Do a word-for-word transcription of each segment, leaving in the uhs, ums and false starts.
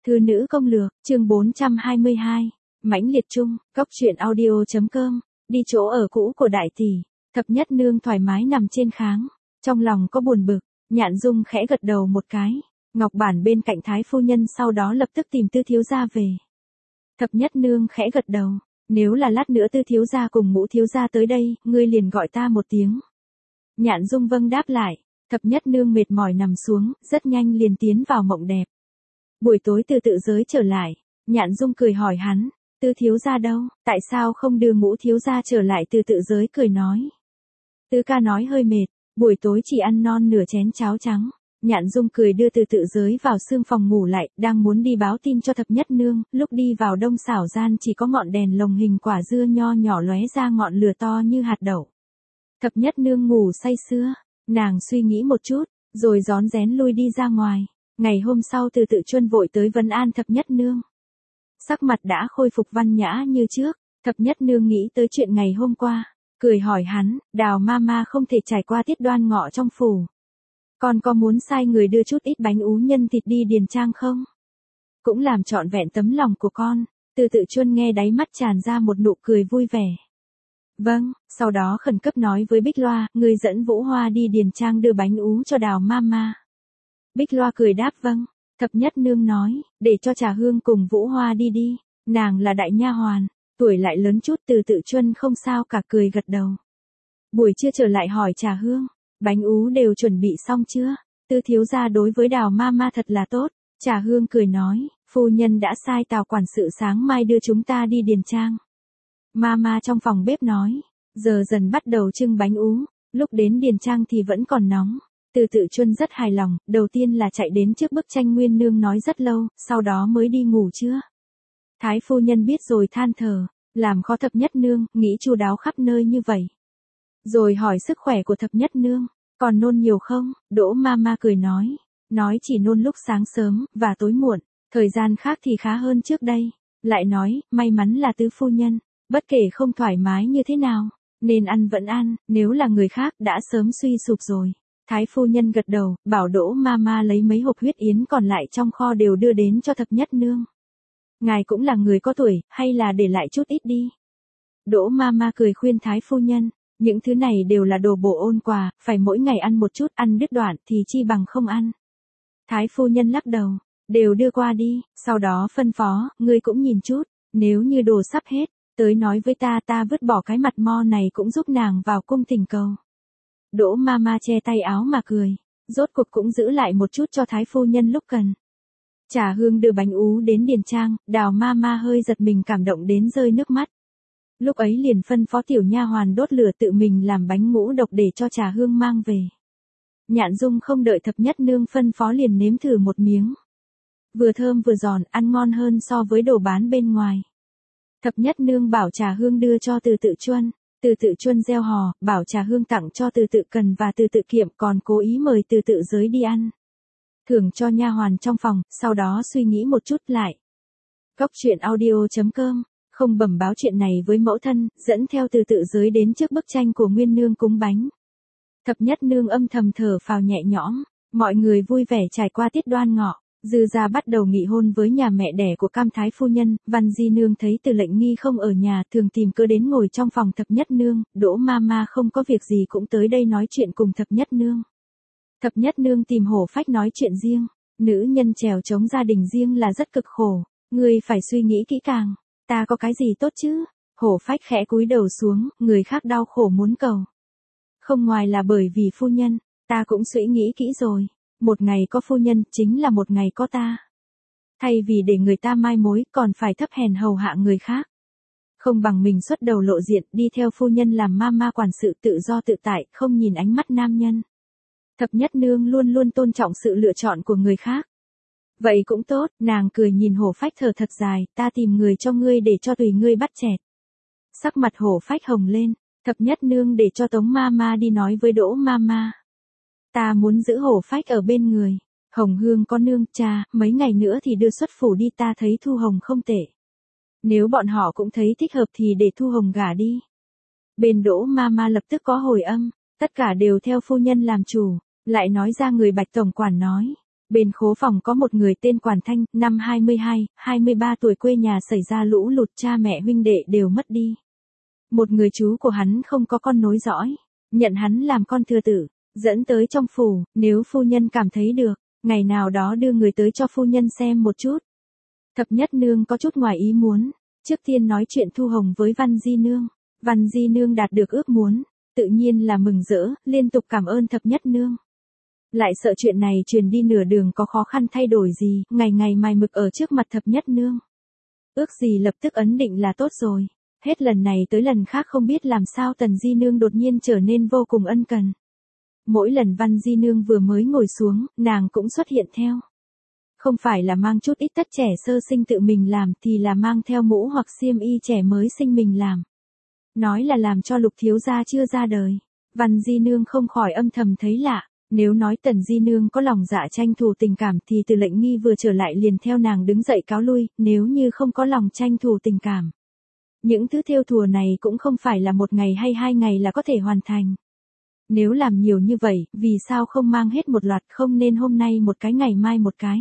Thư nữ công lược, chương bốn trăm hai mươi hai, mãnh liệt chung, góc truyện audio.com, đi chỗ ở cũ của đại tỷ, thập nhất nương thoải mái nằm trên kháng, trong lòng có buồn bực, Nhạn Dung khẽ gật đầu một cái, Ngọc Bản bên cạnh Thái phu nhân sau đó lập tức tìm Tư thiếu gia về. Thập nhất nương khẽ gật đầu, nếu là lát nữa Tư thiếu gia cùng Ngũ thiếu gia tới đây, ngươi liền gọi ta một tiếng. Nhạn Dung vâng đáp lại, thập nhất nương mệt mỏi nằm xuống, rất nhanh liền tiến vào mộng đẹp. Buổi tối từ tự giới trở lại, Nhạn Dung cười hỏi hắn, Tư thiếu gia đâu, tại sao không đưa Ngũ thiếu gia trở lại? Từ tự giới cười nói. Tư ca nói hơi mệt, buổi tối chỉ ăn non nửa chén cháo trắng. Nhạn Dung cười đưa từ tự giới vào xương phòng ngủ lại, đang muốn đi báo tin cho thập nhất nương, lúc đi vào đông xảo gian chỉ có ngọn đèn lồng hình quả dưa nho nhỏ lóe ra ngọn lửa to như hạt đậu. Thập nhất nương ngủ say sưa, nàng suy nghĩ một chút, rồi rón rén lui đi ra ngoài. Ngày hôm sau Từ Tự Chuân vội tới vấn an thập nhất nương. Sắc mặt đã khôi phục văn nhã như trước, thập nhất nương nghĩ tới chuyện ngày hôm qua, cười hỏi hắn, Đào ma ma không thể trải qua tiết đoan ngọ trong phủ. Con có muốn sai người đưa chút ít bánh ú nhân thịt đi điền trang không? Cũng làm trọn vẹn tấm lòng của con. Từ Tự Chuân nghe đáy mắt tràn ra một nụ cười vui vẻ. Vâng, sau đó khẩn cấp nói với Bích Loa, người dẫn Vũ Hoa đi điền trang đưa bánh ú cho Đào ma ma. Bích Loa cười đáp vâng. Thập nhất nương nói, để cho Trà Hương cùng Vũ Hoa đi đi, nàng là đại nha hoàn, tuổi lại lớn chút. Từ Tự Chuân không sao cả cười gật đầu. Buổi trưa trở lại hỏi Trà Hương, bánh ú đều chuẩn bị xong chưa? Tư thiếu gia đối với Đào ma ma thật là tốt. Trà Hương cười nói, phu nhân đã sai Tào quản sự sáng mai đưa chúng ta đi điền trang. Ma ma trong phòng bếp nói, giờ dần bắt đầu trưng bánh ú, lúc đến điền trang thì vẫn còn nóng. Từ Tự Chuân rất hài lòng, đầu tiên là chạy đến trước bức tranh Nguyên Nương nói rất lâu, sau đó mới đi ngủ chưa. Thái phu nhân biết rồi than thở, làm khó thập nhất nương, nghĩ chu đáo khắp nơi như vậy. Rồi hỏi sức khỏe của thập nhất nương, còn nôn nhiều không? Đỗ ma ma cười nói, nói chỉ nôn lúc sáng sớm, và tối muộn, thời gian khác thì khá hơn trước đây. Lại nói, may mắn là tứ phu nhân, bất kể không thoải mái như thế nào, nên ăn vẫn ăn, nếu là người khác đã sớm suy sụp rồi. Thái phu nhân gật đầu, bảo Đỗ ma ma lấy mấy hộp huyết yến còn lại trong kho đều đưa đến cho thập nhất nương. Ngài cũng là người có tuổi, hay là để lại chút ít đi. Đỗ ma ma cười khuyên Thái phu nhân, những thứ này đều là đồ bổ ôn quà, phải mỗi ngày ăn một chút, ăn đứt đoạn thì chi bằng không ăn. Thái phu nhân lắc đầu, đều đưa qua đi, sau đó phân phó, ngươi cũng nhìn chút, nếu như đồ sắp hết, tới nói với ta, ta vứt bỏ cái mặt mo này cũng giúp nàng vào cung thỉnh cầu. Đỗ ma ma che tay áo mà cười, rốt cuộc cũng giữ lại một chút cho Thái phu nhân lúc cần. Trà Hương đưa bánh ú đến điền trang, Đào ma ma hơi giật mình cảm động đến rơi nước mắt. Lúc ấy liền phân phó tiểu nha hoàn đốt lửa tự mình làm bánh ngũ độc để cho Trà Hương mang về. Nhạn Dung không đợi thập nhất nương phân phó liền nếm thử một miếng. Vừa thơm vừa giòn, ăn ngon hơn so với đồ bán bên ngoài. Thập nhất nương bảo Trà Hương đưa cho Từ Tự Chuân. Từ Tự Chuân gieo hò, bảo Trà Hương tặng cho Từ Tự Cần và Từ Tự Kiệm, còn cố ý mời Từ Tự Giới đi ăn. Thưởng cho nha hoàn trong phòng, sau đó suy nghĩ một chút lại. Góc truyện audio.com, không bẩm báo chuyện này với mẫu thân, dẫn theo Từ Tự Giới đến trước bức tranh của Nguyên Nương cúng bánh. Thập nhất nương âm thầm thở phào nhẹ nhõm, mọi người vui vẻ trải qua tiết đoan ngọ. Dư gia bắt đầu nghị hôn với nhà mẹ đẻ của Cam Thái phu nhân. Văn Di nương thấy Từ Lệnh Nghi không ở nhà, thường tìm cớ đến ngồi trong phòng thập nhất nương. Đỗ ma ma không có việc gì cũng tới đây nói chuyện cùng thập nhất nương. Thập nhất nương tìm Hổ Phách nói chuyện riêng, nữ nhân trèo chống gia đình riêng là rất cực khổ, ngươi phải suy nghĩ kỹ càng. Ta có cái gì tốt chứ? Hổ Phách khẽ cúi đầu xuống, người khác đau khổ muốn cầu. Không ngoài là bởi vì phu nhân, ta cũng suy nghĩ kỹ rồi. Một ngày có phu nhân, chính là một ngày có ta. Thay vì để người ta mai mối, còn phải thấp hèn hầu hạ người khác. Không bằng mình xuất đầu lộ diện, đi theo phu nhân làm ma ma quản sự tự do tự tại, không nhìn ánh mắt nam nhân. Thập nhất nương luôn luôn tôn trọng sự lựa chọn của người khác. Vậy cũng tốt, nàng cười nhìn Hổ Phách thở thật dài, ta tìm người cho ngươi để cho tùy ngươi bắt chẹt. Sắc mặt Hổ Phách hồng lên, thập nhất nương để cho Tống ma ma đi nói với Đỗ ma ma. Ta muốn giữ Hổ Phách ở bên người. Hồng Hương có nương, cha, mấy ngày nữa thì đưa xuất phủ đi, ta thấy Thu Hồng không tệ. Nếu bọn họ cũng thấy thích hợp thì để Thu Hồng gả đi. Bên Đỗ ma ma lập tức có hồi âm, tất cả đều theo phu nhân làm chủ, lại nói ra người Bạch tổng quản nói. Bên khố phòng có một người tên Quản Thanh, năm hai mươi hai, hai mươi ba tuổi, quê nhà xảy ra lũ lụt, cha mẹ huynh đệ đều mất đi. Một người chú của hắn không có con nối dõi, nhận hắn làm con thừa tử, dẫn tới trong phủ, nếu phu nhân cảm thấy được, ngày nào đó đưa người tới cho phu nhân xem một chút. Thập nhất nương có chút ngoài ý muốn, trước tiên nói chuyện Thu Hồng với Văn Di nương, Văn Di nương đạt được ước muốn, tự nhiên là mừng rỡ, liên tục cảm ơn thập nhất nương. Lại sợ chuyện này truyền đi nửa đường có khó khăn thay đổi gì, ngày ngày mài mực ở trước mặt thập nhất nương. Ước gì lập tức ấn định là tốt rồi. Hết lần này tới lần khác không biết làm sao Tần Di nương đột nhiên trở nên vô cùng ân cần. Mỗi lần Văn Di nương vừa mới ngồi xuống, nàng cũng xuất hiện theo. Không phải là mang chút ít tất trẻ sơ sinh tự mình làm thì là mang theo mũ hoặc xiêm y trẻ mới sinh mình làm. Nói là làm cho Lục thiếu gia chưa ra đời. Văn Di nương không khỏi âm thầm thấy lạ. Nếu nói Tần Di nương có lòng dạ tranh thủ tình cảm thì Từ Lệnh Nghi vừa trở lại liền theo nàng đứng dậy cáo lui, nếu như không có lòng tranh thủ tình cảm. Những thứ thêu thùa này cũng không phải là một ngày hay hai ngày là có thể hoàn thành. Nếu làm nhiều như vậy, vì sao không mang hết một loạt, không nên hôm nay một cái ngày mai một cái.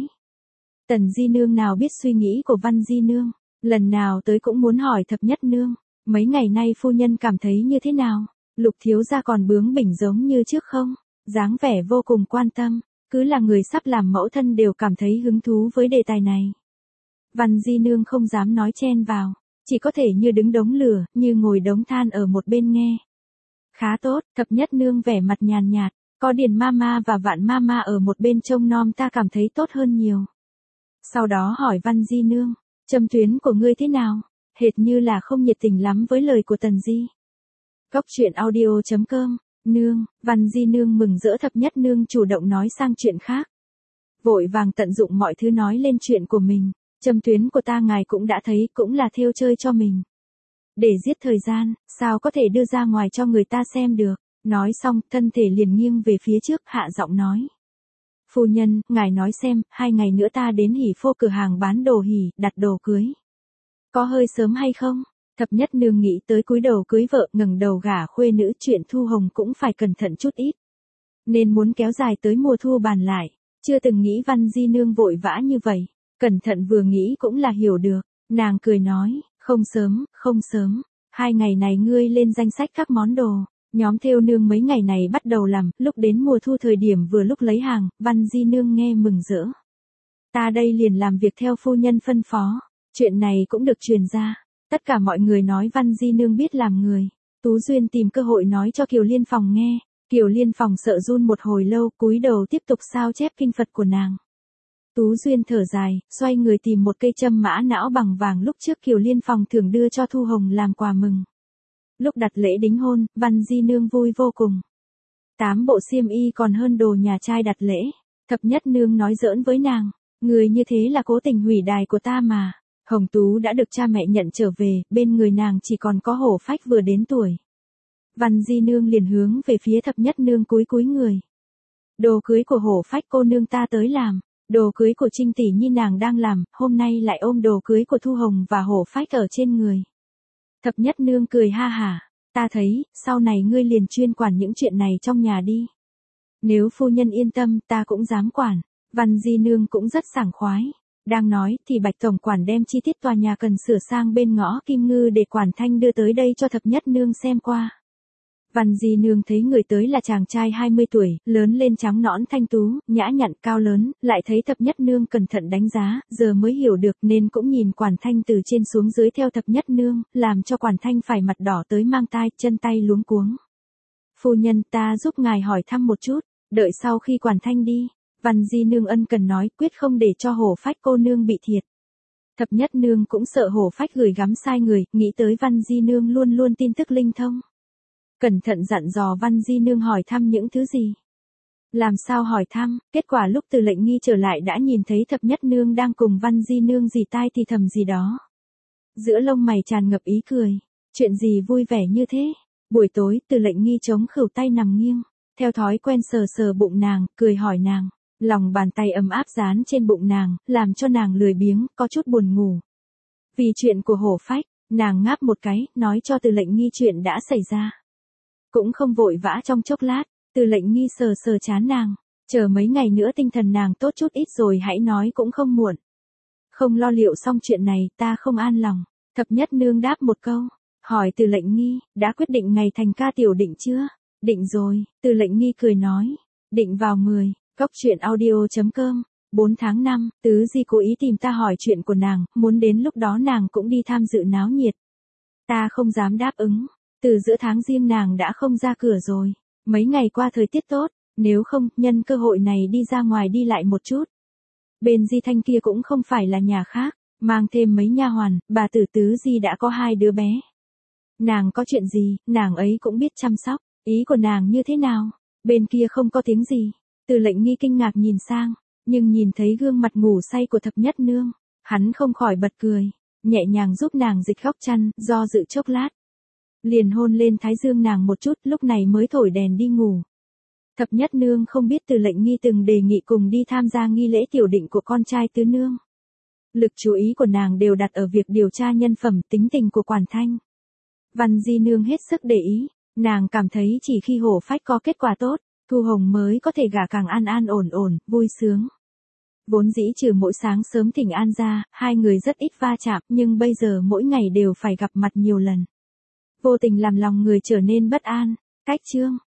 Tần Di nương nào biết suy nghĩ của Văn Di nương, lần nào tới cũng muốn hỏi thập nhất nương, mấy ngày nay phu nhân cảm thấy như thế nào, Lục thiếu gia còn bướng bỉnh giống như trước không? Dáng vẻ vô cùng quan tâm, cứ là người sắp làm mẫu thân đều cảm thấy hứng thú với đề tài này. Văn Di nương không dám nói chen vào, chỉ có thể như đứng đống lửa, như ngồi đống than ở một bên nghe. Khá tốt, thập nhất nương vẻ mặt nhàn nhạt, có Điền Mama và Vạn Mama ở một bên trông nom ta cảm thấy tốt hơn nhiều. Sau đó hỏi Văn Di nương, châm tuyến của ngươi thế nào, hệt như là không nhiệt tình lắm với lời của Tần Di. Cốc truyện audio chấm com. Nương, Văn Di nương mừng rỡ, thập nhất nương chủ động nói sang chuyện khác. Vội vàng tận dụng mọi thứ nói lên chuyện của mình, châm tuyến của ta ngài cũng đã thấy, cũng là thêu chơi cho mình. Để giết thời gian, sao có thể đưa ra ngoài cho người ta xem được, nói xong, thân thể liền nghiêng về phía trước, hạ giọng nói. Phu nhân, ngài nói xem, hai ngày nữa ta đến hỉ phô cửa hàng bán đồ hỉ, đặt đồ cưới. Có hơi sớm hay không? Thập nhất nương nghĩ tới cúi đầu cưới vợ, ngẩng đầu gả khuê nữ, chuyện Thu Hồng cũng phải cẩn thận chút ít. Nên muốn kéo dài tới mùa thu bàn lại, chưa từng nghĩ Văn Di nương vội vã như vậy, cẩn thận vừa nghĩ cũng là hiểu được, nàng cười nói, không sớm, không sớm, hai ngày này ngươi lên danh sách các món đồ, nhóm thêu nương mấy ngày này bắt đầu làm, lúc đến mùa thu thời điểm vừa lúc lấy hàng, Văn Di nương nghe mừng rỡ. Ta đây liền làm việc theo phu nhân phân phó, chuyện này cũng được truyền ra. Tất cả mọi người nói Văn Di nương biết làm người. Tú Duyên tìm cơ hội nói cho Kiều Liên Phòng nghe. Kiều Liên Phòng sợ run một hồi lâu, cúi đầu tiếp tục sao chép kinh Phật của nàng. Tú Duyên thở dài, xoay người tìm một cây châm mã não bằng vàng lúc trước Kiều Liên Phòng thường đưa cho Thu Hồng làm quà mừng. Lúc đặt lễ đính hôn, Văn Di nương vui vô cùng. Tám bộ xiêm y còn hơn đồ nhà trai đặt lễ. Thập nhất nương nói giỡn với nàng, người như thế là cố tình hủy đài của ta mà. Hồng Tú đã được cha mẹ nhận trở về, bên người nàng chỉ còn có Hổ Phách vừa đến tuổi. Văn Di nương liền hướng về phía thập nhất nương cúi cúi người. Đồ cưới của Hổ Phách cô nương ta tới làm, đồ cưới của Trinh tỷ nhi nàng đang làm, hôm nay lại ôm đồ cưới của Thu Hồng và Hổ Phách ở trên người. Thập nhất nương cười ha hả, ta thấy, sau này ngươi liền chuyên quản những chuyện này trong nhà đi. Nếu phu nhân yên tâm, ta cũng dám quản. Văn Di nương cũng rất sảng khoái. Đang nói, thì Bạch tổng quản đem chi tiết tòa nhà cần sửa sang bên ngõ Kim Ngư để Quản Thanh đưa tới đây cho thập nhất nương xem qua. Văn Di nương thấy người tới là chàng trai hai mươi tuổi, lớn lên trắng nõn thanh tú, nhã nhặn cao lớn, lại thấy thập nhất nương cẩn thận đánh giá, giờ mới hiểu được nên cũng nhìn Quản Thanh từ trên xuống dưới theo thập nhất nương, làm cho Quản Thanh phải mặt đỏ tới mang tai, chân tay luống cuống. Phu nhân, ta giúp ngài hỏi thăm một chút, đợi sau khi Quản Thanh đi. Văn Di nương ân cần nói, quyết không để cho Hổ Phách cô nương bị thiệt. Thập nhất nương cũng sợ Hổ Phách gửi gắm sai người, nghĩ tới Văn Di nương luôn luôn tin tức linh thông. Cẩn thận dặn dò Văn Di nương hỏi thăm những thứ gì. Làm sao hỏi thăm, kết quả lúc Từ Lệnh Nghi trở lại đã nhìn thấy thập nhất nương đang cùng Văn Di nương dì tai thì thầm gì đó. Giữa lông mày tràn ngập ý cười, chuyện gì vui vẻ như thế. Buổi tối, Từ Lệnh Nghi chống khửu tay nằm nghiêng, theo thói quen sờ sờ bụng nàng, cười hỏi nàng. Lòng bàn tay ấm áp dán trên bụng nàng, làm cho nàng lười biếng, có chút buồn ngủ. Vì chuyện của Hổ Phách, nàng ngáp một cái, nói cho Từ Lệnh Nghi chuyện đã xảy ra. Cũng không vội vã trong chốc lát, Từ Lệnh Nghi sờ sờ trán nàng, Chờ mấy ngày nữa tinh thần nàng tốt chút ít rồi hãy nói cũng không muộn. Không lo liệu xong chuyện này ta không an lòng. Thập nhất nương đáp một câu. Hỏi Từ Lệnh Nghi, đã quyết định ngày thành ca tiểu định chưa? Định rồi, Từ Lệnh Nghi cười nói. Định vào mười, cốc truyện audio.com, bốn tháng năm, Tứ Di cố ý tìm ta hỏi chuyện của nàng, muốn đến lúc đó nàng cũng đi tham dự náo nhiệt. Ta không dám đáp ứng, từ giữa tháng riêng nàng đã không ra cửa rồi. Mấy ngày qua thời tiết tốt, nếu không, nhân cơ hội này đi ra ngoài đi lại một chút. Bên Di Thanh kia cũng không phải là nhà khác, mang thêm mấy nha hoàn, bà tử Tứ Di đã có hai đứa bé. Nàng có chuyện gì, nàng ấy cũng biết chăm sóc, ý của nàng như thế nào? Bên kia không có tiếng gì. Từ Lệnh Nghi kinh ngạc nhìn sang, nhưng nhìn thấy gương mặt ngủ say của thập nhất nương, hắn không khỏi bật cười, nhẹ nhàng giúp nàng dịch góc chăn, do dự chốc lát. Liền hôn lên thái dương nàng một chút, lúc này mới thổi đèn đi ngủ. Thập nhất nương không biết Từ Lệnh Nghi từng đề nghị cùng đi tham gia nghi lễ tiểu định của con trai tứ nương. Lực chú ý của nàng đều đặt ở việc điều tra nhân phẩm tính tình của Quản Thanh. Văn Di nương hết sức để ý, nàng cảm thấy chỉ khi hổ phách có kết quả tốt, Thu Hồng mới có thể gả càng an an ổn ổn, vui sướng. Vốn dĩ trừ mỗi sáng sớm thỉnh an ra, hai người rất ít va chạm, nhưng bây giờ mỗi ngày đều phải gặp mặt nhiều lần. Vô tình làm lòng người trở nên bất an. Cách chương